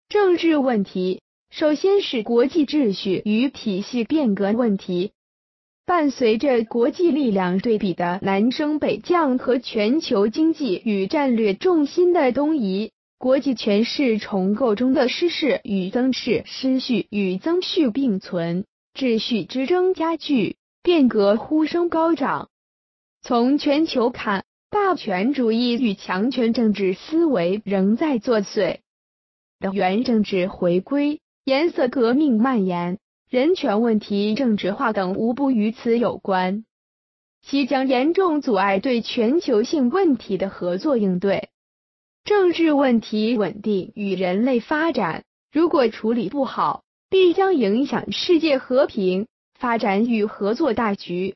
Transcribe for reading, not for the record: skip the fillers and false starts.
政治问题，首先是国际秩序与体系变革问题。伴随着国际力量对比的南升北降和全球经济与战略重心的东移，国际权势重构中的失势与增势、失序与增序并存，秩序之争加剧，变革呼声高涨。从全球看，霸权主义与强权政治思维仍在作祟，地缘政治回归、颜色革命蔓延、人权问题政治化等无不与此有关，其将严重阻碍对全球性问题的合作应对。政治问题稳定与人类发展，如果处理不好，必将影响世界和平、发展与合作大局。